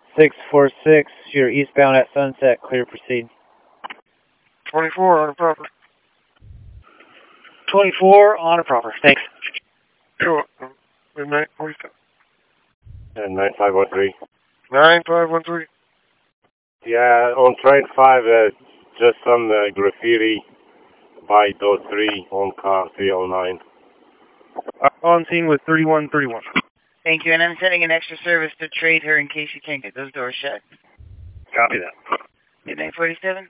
646, you're eastbound at Sunset, clear proceed. 24 on a proper. 24 on a proper, thanks. Sure. Midnight 47. And 9513. 9513. Yeah, on train 5, just some graffiti by door 3 on car 309. On scene with 3131. Thank you, and I'm sending an extra service to trade her in case you can't get those doors shut. Copy that. Midnight 47?